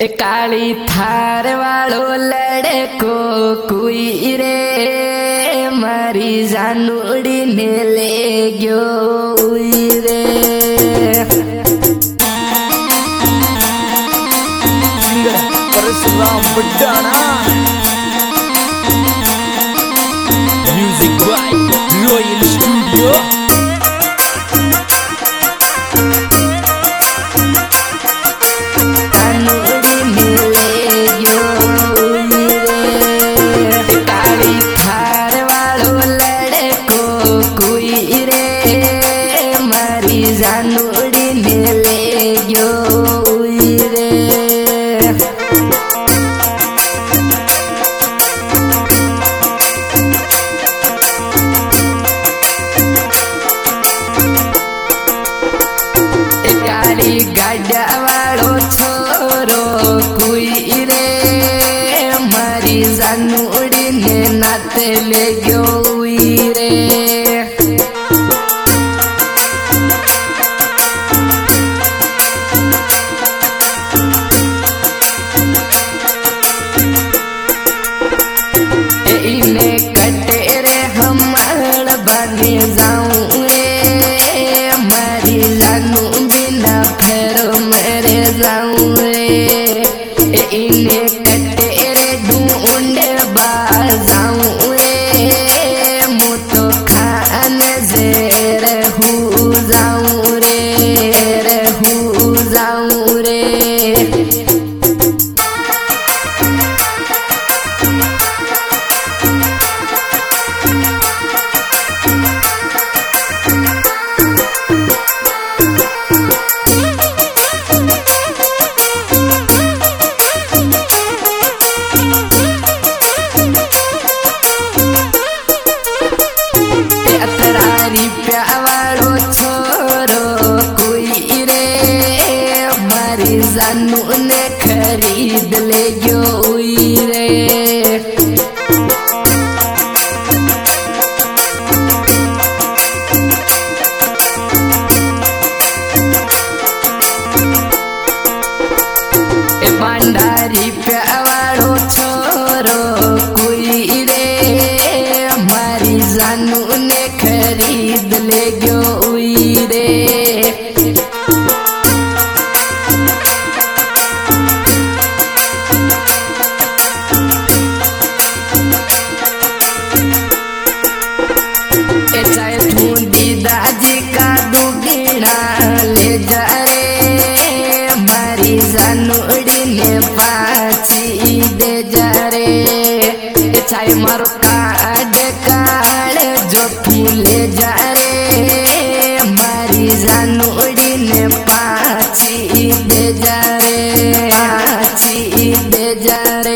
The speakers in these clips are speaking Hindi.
काली थार वालो लड़को कोई रे मारी जानूड़ी ने ले गयो रे। Parshuram Baddana music by royal studio. जानूड़ी ने ले गयो रे। काली गाड़ा वालो छोरो कोई रे मारी जानूड़ी ने नाते ले गयो रे। जानू ने खरीद ले गयो रे। भंडारी प्यावाड़ो छोरो कोई रे मारी जानू ने खरीद ले गयो रे। दादी का दुगना ले जा रे मारी जानूड़ी ने पाची दे जा रे। चाहे मारो काड जो फूले जा रे मारी जानूड़ी ने पाची दे जा रे। पाची दे जा रे।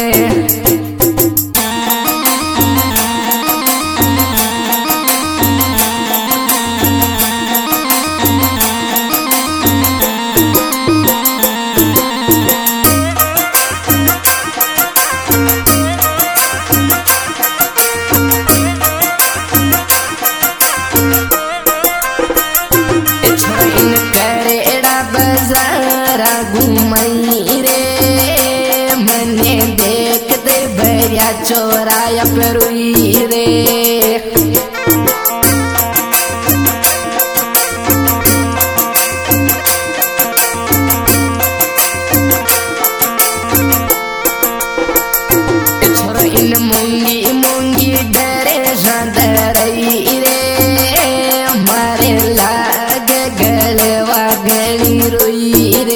घूमई रे मने देखते भरिया चोराया पेरुई रे। छोरो इन मूंगी मूंगी डरे डरई रे मारे लाग गलवा गली रोई रे।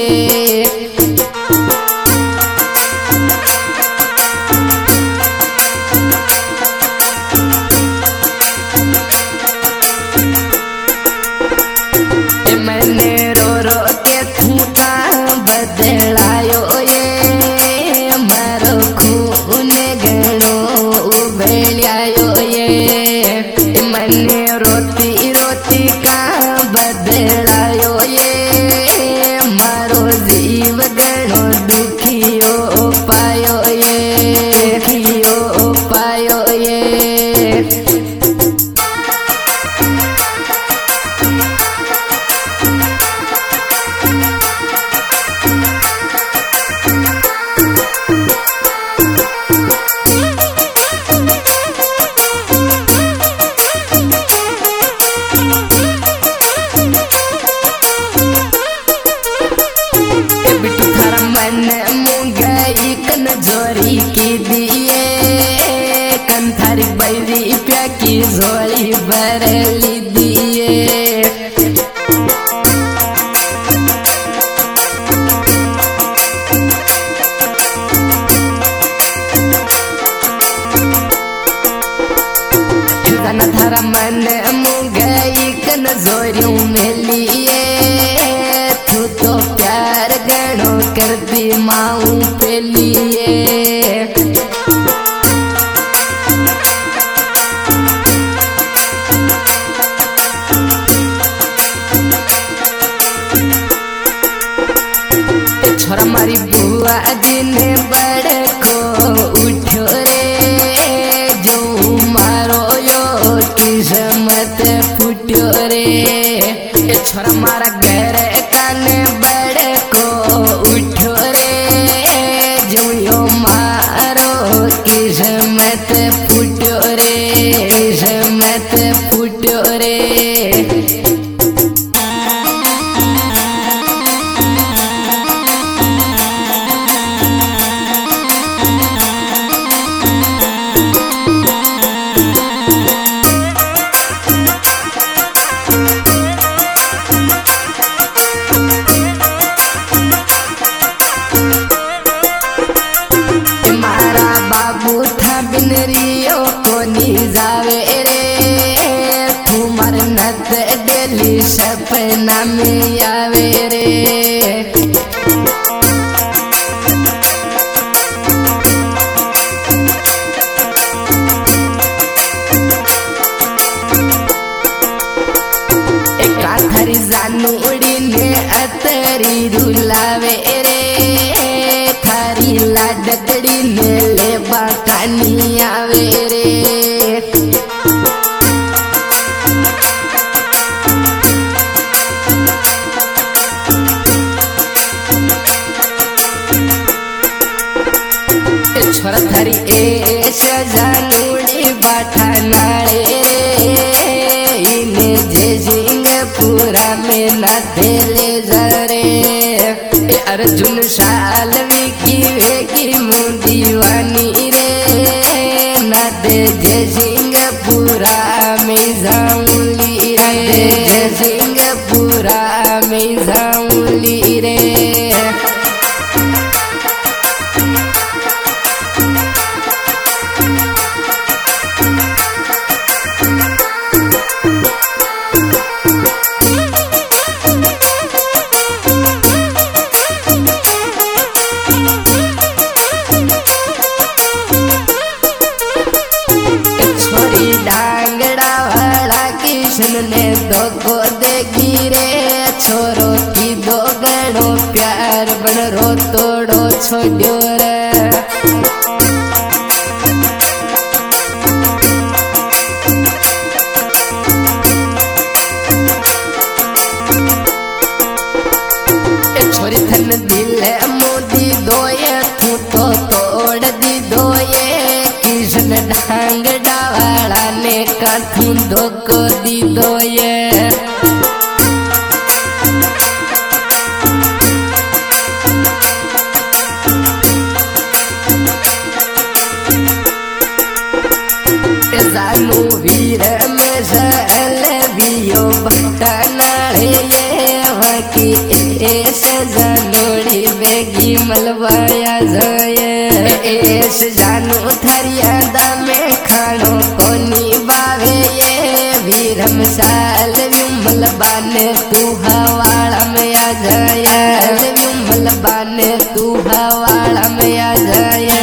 मन मुंगई कन जोरी की दिए कंथारी बैरी प्या की जोड़ी बरली दिए थारा मन मुंगई कन जोरियों में लिए तू तो प्यार गणो कर दी माऊ पे लिए छोरा मारी बुआ जी ने बड़े को उठो रे जो मारो किस्मत फुटो रे छोरा मारा घर काने बड़े को उठो रे जो यो मारो किस्मत फुटो रे किस्मत फुटो रे बिनरियो को नी जावे रे तुम्हार नत डेली सपना में आवे रे काथरी जानू उड़ी ने अतरी रुलावे रे थारी लाडकड़ी ने ले बाकानी आवे रे छोरा थारी ए सजानुड़ी बाठा नाले रे इने जे सिंगपुरा में ना देले जरे अर्जुन सालवी की वेगी मुदीवानी रे ना दे जे सिंगपुरा में जाऊंली रे जे सिंगपुरा में जाऊंली रे ने दो को देगी रे छोरो की दो गणो प्यार बन रो तोड़ो छोड़ो रे छोरी थन दिल मोदी दोये तू तो तोड़ दी दोये कृष्ण ढांग डावाड़ा ने कथू दो को दी दोये जानू वीर में सल बियो भटनाड़े ये वकी एस जानोड़ी बेगी मलवाया जाए एस जानू थरिया दामे खानो कोनी बावे ये वीरम साल विमल बाने तू हवाड़ा में आ जाए विमल बाने तू हवाड़ा में आ जाए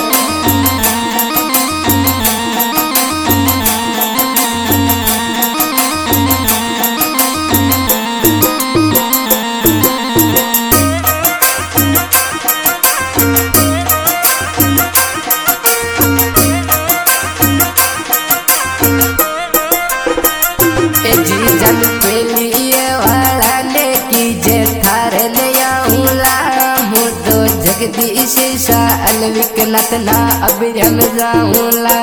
जगदीश साल विकनत ना अभिरम जाऊला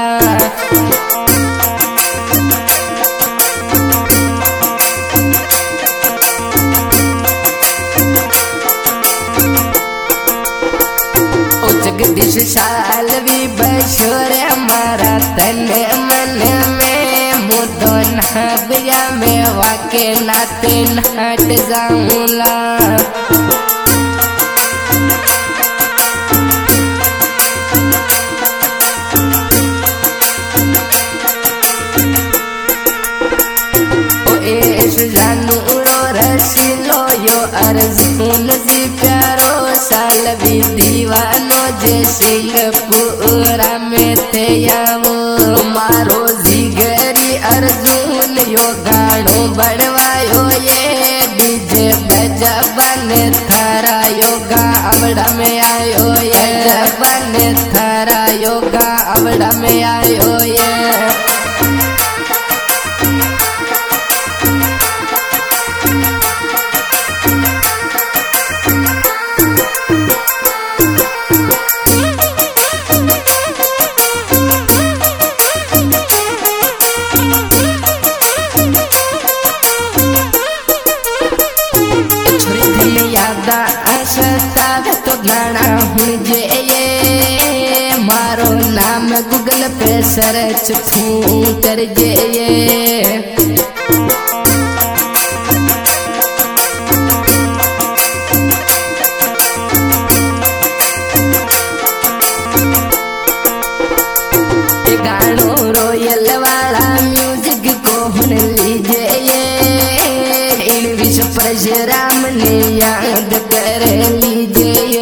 जगदीश साल भी बशोर हमारा तन मन में मुदो नबिया में वाके नाते हट जाऊंला। जानू रो रसीलो यो अर्जुन जी प्यारो साल भी दीवानो जे सिंहपुरा में थे वो मारो जिगरी अर्जुन यो गाड़ो बढ़वायो ये डीजे बजा बन थारा योगा अवड़ा में आयो ये बन थारा योगा अवड़ा में आयो ये। तो गाना हूँ जे ये मारो नाम गूगल पे सर्च कर जे ये। गानो रोयल वाला म्यूजिक को हुन लीजे ये इन विश्व परशुराम ने याद कर लीजे ये।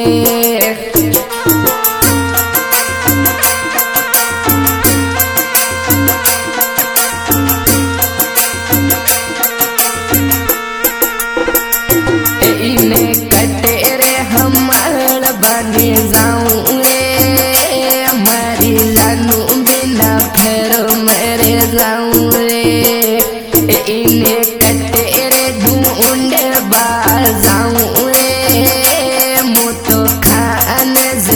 इन्हें कटेरे हमार बने जाऊं रे मरी जानू बिना फिर मरे जाऊं रे। इन्हें कटेरे ढूंढे बार जाऊं रे मुतो खान